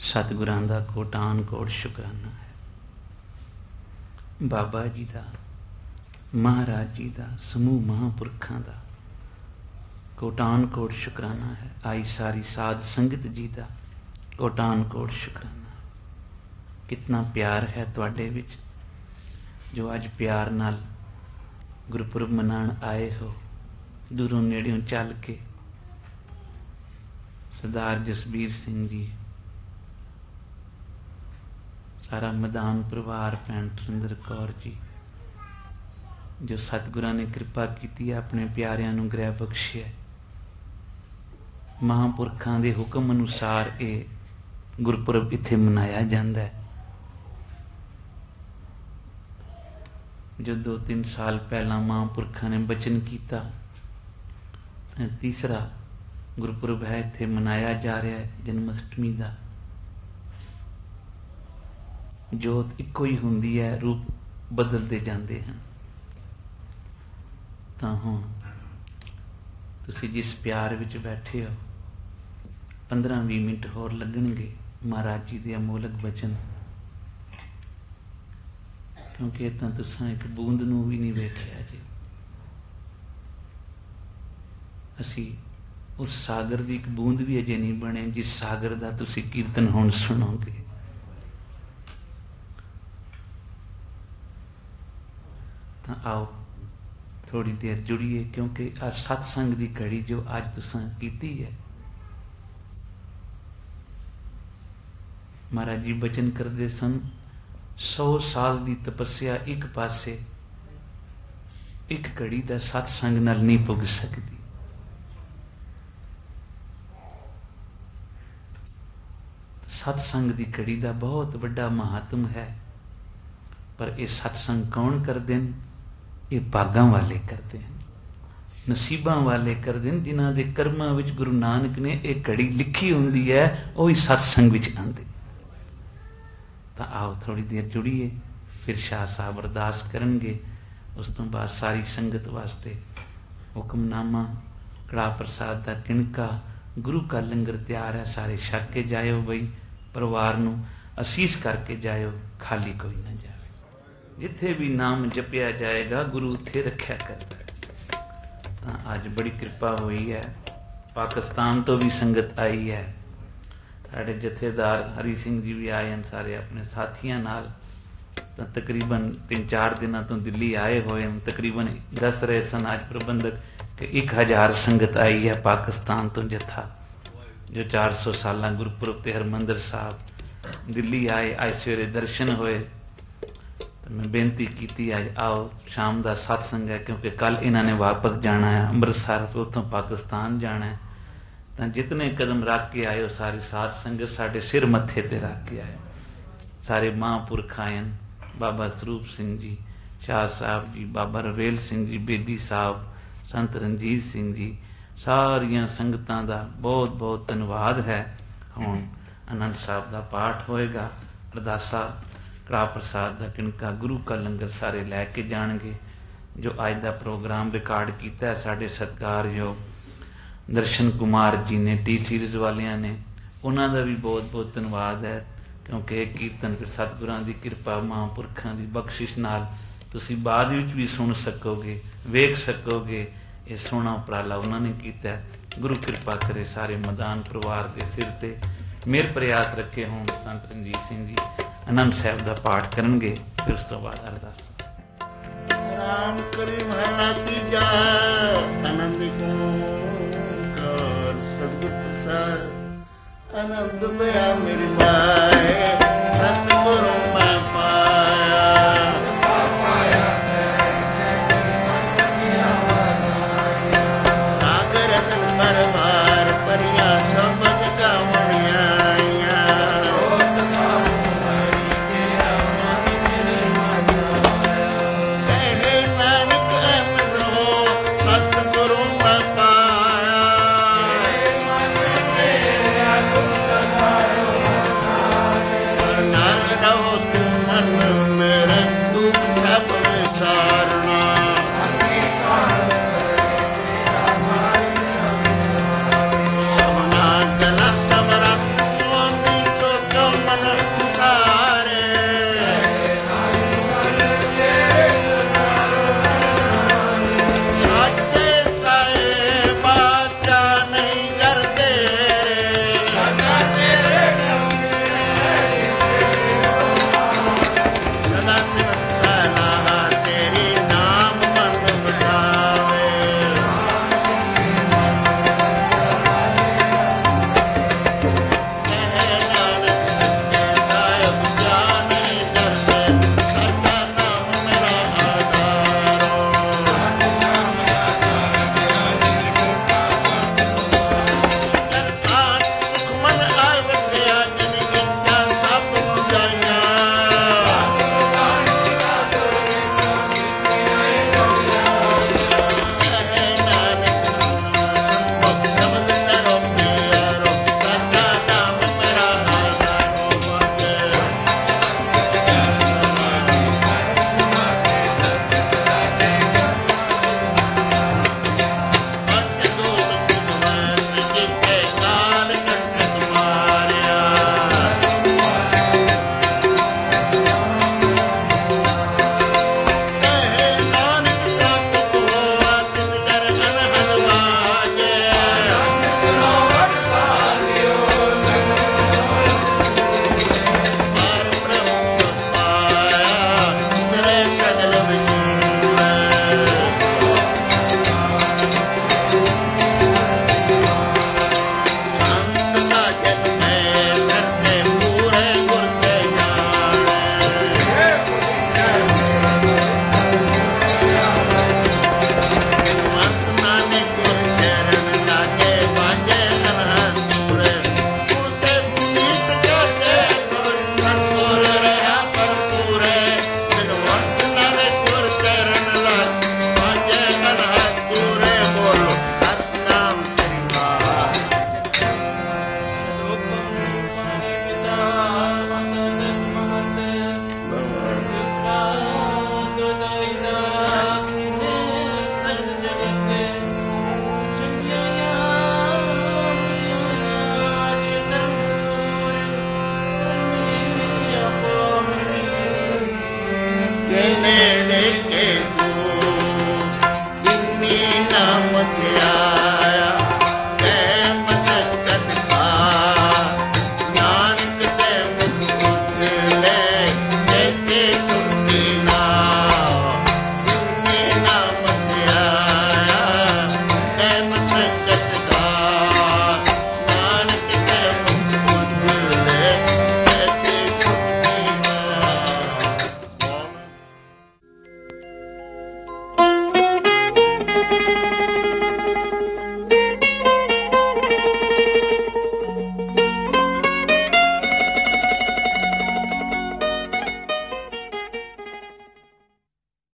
ਸਤਿਗੁਰਾਂ ਦਾ ਕੋਟਾਨ ਕੋਟ ਸ਼ੁਕਰਾਨਾ ਹੈ। ਬਾਬਾ ਜੀ ਦਾ, ਮਹਾਰਾਜ ਜੀ ਦਾ, ਸਮੂਹ ਮਹਾਂਪੁਰਖਾਂ ਦਾ ਕੋਟਾਨ ਕੋਟ ਸ਼ੁਕਰਾਨਾ ਹੈ। ਆਈ ਸਾਰੀ ਸਾਧ ਸੰਗਤ ਜੀ ਦਾ ਕੋਟਾਨ ਕੋਟ ਸ਼ੁਕਰਾਨਾ। ਕਿਤਨਾ ਪਿਆਰ ਹੈ ਤੁਹਾਡੇ ਵਿੱਚ, ਜੋ ਅੱਜ ਪਿਆਰ ਨਾਲ ਗੁਰਪੁਰਬ ਮਨਾਉਣ ਆਏ ਹੋ। ਦੂਰੋਂ ਨੇੜਿਓਂ ਚੱਲ ਕੇ ਸਰਦਾਰ ਜਸਬੀਰ ਸਿੰਘ ਜੀ, ਸਾਰਾ ਮੈਦਾਨ ਪਰਿਵਾਰ, ਭੈਣ ਸੁਰਿੰਦਰ ਕੌਰ ਜੀ, ਜੋ ਸਤਿਗੁਰਾਂ ਨੇ ਕਿਰਪਾ ਕੀਤੀ ਹੈ, ਆਪਣੇ ਪਿਆਰਿਆਂ ਨੂੰ ਗ੍ਰਹਿ ਬਖਸ਼ਿਆ। ਮਹਾਂਪੁਰਖਾਂ ਦੇ ਹੁਕਮ ਅਨੁਸਾਰ ਇਹ ਗੁਰਪੁਰਬ ਇੱਥੇ ਮਨਾਇਆ ਜਾਂਦਾ ਹੈ। ਜੋ 2-3 ਸਾਲ ਪਹਿਲਾਂ ਮਹਾਂਪੁਰਖਾਂ ਨੇ ਬਚਨ ਕੀਤਾ, ਤਾਂ ਤੀਸਰਾ ਗੁਰਪੁਰਬ ਹੈ ਇੱਥੇ ਮਨਾਇਆ ਜਾ ਰਿਹਾ ਹੈ, ਜਨਮ ਅਸ਼ਟਮੀ ਦਾ। ਜੋਤ ਇੱਕੋ ਹੀ ਹੁੰਦੀ ਹੈ, ਰੂਪ ਬਦਲਦੇ ਜਾਂਦੇ ਹਨ। ਤਾਂ ਹੁਣ ਤੁਸੀਂ ਜਿਸ ਪਿਆਰ ਵਿੱਚ ਬੈਠੇ ਹੋ, 15-20 ਮਿੰਟ ਹੋਰ ਲੱਗਣਗੇ ਮਹਾਰਾਜ ਜੀ ਦੇ ਅਮੋਲਕ ਬਚਨ, ਕਿਉਂਕਿ ਇਹ ਤਾਂ ਤੁਸੀਂ ਇੱਕ ਬੂੰਦ ਨੂੰ ਵੀ ਨਹੀਂ ਵੇਖਿਆ ਜੀ। ਅਸੀਂ ਉਸ ਸਾਗਰ ਦੀ ਇੱਕ ਬੂੰਦ ਵੀ ਅਜੇ ਨਹੀਂ ਬਣੇ, ਜਿਸ ਸਾਗਰ ਦਾ ਤੁਸੀਂ ਕੀਰਤਨ ਹੁਣ ਸੁਣੋਗੇ। ਤਾਂ ਆਓ ਥੋੜੀ ਦੇਰ ਜੁੜੀਏ, ਕਿਉਂਕਿ ਅੱਜ ਸਤਸੰਗ ਦੀ ਘੜੀ ਜੋ ਅੱਜ ਤੁਸੀਂ ਕੀਤੀ ਹੈ, ਮਹਾਰਾਜ ਜੀ ਬਚਨ ਕਰਦੇ ਸਨ, 100 ਸਾਲ ਦੀ ਤਪੱਸਿਆ ਇੱਕ ਪਾਸੇ, ਇੱਕ ਘੜੀ ਦਾ ਸਤਸੰਗ ਨਾਲ ਨਹੀਂ ਪੁੱਗ ਸਕਦੀ। ਸਤਸੰਗ ਦੀ ਘੜੀ ਦਾ ਬਹੁਤ ਵੱਡਾ ਮਹਾਤਮ ਹੈ, ਪਰ ਇਹ ਸਤਸੰਗ ਕੌਣ ਕਰਦੇ ਨੇ? ਇਹ ਭਾਗਾਂ ਵਾਲੇ ਕਰਦੇ ਹਨ, ਨਸੀਬਾਂ ਵਾਲੇ ਕਰਦੇ ਹਨ, ਜਿਨ੍ਹਾਂ ਦੇ ਕਰਮਾਂ ਵਿੱਚ ਗੁਰੂ ਨਾਨਕ ਨੇ ਇਹ ਘੜੀ ਲਿਖੀ ਹੁੰਦੀ ਹੈ, ਉਹ ਹੀ ਸਤਸੰਗ ਵਿੱਚ ਆਉਂਦੇ। ਤਾਂ ਆਓ ਥੋੜੀ ਦੇਰ ਜੁੜੀਏ, ਫਿਰ ਸ਼ਾਹ ਸਾਹਿਬ ਅਰਦਾਸ ਕਰਨਗੇ। ਉਸ ਤੋਂ ਬਾਅਦ ਸਾਰੀ ਸੰਗਤ ਵਾਸਤੇ ਹੁਕਮਨਾਮਾ, ਕੜਾਹ ਪ੍ਰਸਾਦ ਦਾ ਕਿਣਕਾ, ਗੁਰੂ ਕਾ ਲੰਗਰ ਤਿਆਰ ਹੈ, ਸਾਰੇ ਛਕ ਕੇ ਜਾਇਓ। ਬਈ ਪਰਿਵਾਰ ਨੂੰ ਅਸੀਸ ਕਰਕੇ ਜਾਇਓ, ਖਾਲੀ ਕੋਈ ਨਾ ਜਾਵੇ। ਜਿੱਥੇ ਵੀ ਨਾਮ ਜਪਿਆ ਜਾਏਗਾ, ਗੁਰੂ ਉੱਥੇ ਰੱਖਿਆ ਕਰਦਾ। ਤਾਂ ਅੱਜ ਬੜੀ ਕਿਰਪਾ ਹੋਈ ਹੈ, ਪਾਕਿਸਤਾਨ ਤੋਂ ਵੀ ਸੰਗਤ ਆਈ ਹੈ। ਸਾਡੇ ਜਥੇਦਾਰ ਹਰੀ ਸਿੰਘ ਜੀ ਵੀ ਆਏ ਹਨ, ਸਾਰੇ ਆਪਣੇ ਸਾਥੀਆਂ ਨਾਲ। ਤਾਂ ਤਕਰੀਬਨ 3-4 ਦਿਨਾਂ ਤੋਂ ਦਿੱਲੀ ਆਏ ਹੋਏ ਹਨ। ਤਕਰੀਬਨ ਦੱਸ ਰਹੇ ਸਨ ਅੱਜ ਪ੍ਰਬੰਧਕ ਕਿ 1000 ਸੰਗਤ ਆਈ ਹੈ ਪਾਕਿਸਤਾਨ ਤੋਂ ਜਥਾ, ਜੋ 400 ਸਾਲਾਂ ਗੁਰਪੁਰਬ ਤੇ ਹਰਿਮੰਦਰ ਸਾਹਿਬ ਦਿੱਲੀ ਆਏ। ਅੱਜ ਸਵੇਰੇ ਦਰਸ਼ਨ ਹੋਏ। ਮੈਂ ਬੇਨਤੀ ਕੀਤੀ ਅੱਜ ਆਓ, ਸ਼ਾਮ ਦਾ ਸਤਸੰਗ ਹੈ, ਕਿਉਂਕਿ ਕੱਲ ਇਹਨਾਂ ਨੇ ਵਾਪਸ ਜਾਣਾ ਹੈ ਅੰਮ੍ਰਿਤਸਰ, ਫਿਰ ਉੱਥੋਂ ਪਾਕਿਸਤਾਨ ਜਾਣਾ ਹੈ। ਤਾਂ ਜਿਤਨੇ ਕਦਮ ਰੱਖ ਕੇ ਆਏ ਹੋ ਸਾਰੇ ਸਾਧ ਸੰਗਤ, ਸਾਡੇ ਸਿਰ ਮੱਥੇ ਤੇ ਰੱਖ ਕੇ ਆਏ। ਸਾਰੇ ਮਹਾਂਪੁਰਖ ਆਏ ਹਨ, ਬਾਬਾ ਸਰੂਪ ਸਿੰਘ ਜੀ, ਸ਼ਾਹ ਸਾਹਿਬ ਜੀ, ਬਾਬਾ ਰਵੇਲ ਸਿੰਘ ਜੀ, ਬੇਦੀ ਸਾਹਿਬ, ਸੰਤ ਰਣਜੀਤ ਸਿੰਘ ਜੀ, ਸਾਰੀਆਂ ਸੰਗਤਾਂ ਦਾ ਬਹੁਤ ਬਹੁਤ ਧੰਨਵਾਦ ਹੈ। ਹੁਣ ਆਨੰਦ ਸਾਹਿਬ ਦਾ ਪਾਠ ਹੋਏਗਾ, ਅਰਦਾਸਾ, ਕੜਾਹ ਪ੍ਰਸਾਦ ਦਾ ਕਿਣਕਾ, ਗੁਰੂ ਕਾ ਲੰਗਰ ਸਾਰੇ ਲੈ ਕੇ ਜਾਣਗੇ। ਜੋ ਅੱਜ ਦਾ ਪ੍ਰੋਗਰਾਮ ਰਿਕਾਰਡ ਕੀਤਾ ਹੈ ਸਾਡੇ ਸਤਿਕਾਰਯੋਗ ਦਰਸ਼ਨ ਕੁਮਾਰ ਜੀ ਨੇ, ਟੀ ਸੀਰੀਜ਼ ਵਾਲਿਆਂ ਨੇ, ਉਹਨਾਂ ਦਾ ਵੀ ਬਹੁਤ ਬਹੁਤ ਧੰਨਵਾਦ ਹੈ, ਕਿਉਂਕਿ ਇਹ ਕੀਰਤਨ ਫਿਰ ਸਤਿਗੁਰਾਂ ਦੀ ਕਿਰਪਾ, ਮਹਾਂਪੁਰਖਾਂ ਦੀ ਬਖਸ਼ਿਸ਼ ਨਾਲ ਤੁਸੀਂ ਬਾਅਦ ਵਿੱਚ ਵੀ ਸੁਣ ਸਕੋਗੇ, ਵੇਖ ਸਕੋਗੇ। ਇਹ ਸੋਹਣਾ ਉਪਰਾਲਾ ਉਹਨਾਂ ਨੇ ਕੀਤਾ। ਗੁਰੂ ਕਿਰਪਾ ਕਰੇ ਸਾਰੇ ਮੈਦਾਨ ਪਰਿਵਾਰ ਦੇ ਸਿਰ ਤੇ ਮਿਹਰ ਪ੍ਰਿਆਤ ਰੱਖੇ ਹੋਣ। ਸੰਤ ਰਣਜੀਤ ਸਿੰਘ ਜੀ ਆਨੰਦ ਸਾਹਿਬ ਦਾ ਪਾਠ ਕਰਨਗੇ, ਫਿਰ ਉਸ ਤੋਂ ਬਾਅਦ ਅਰਦਾਸ। ਰਾਮ ਕਰੀ ਮਹਲਾ ਤੀਜਾ, ਆਨੰਦ ਓੰਕਾਰ ਸਤਿਗੁਰ ਪ੍ਰਸਾਦ। ਆਨੰਦ ਪਿਆ ਮੇਰੀ ਮਾਏ।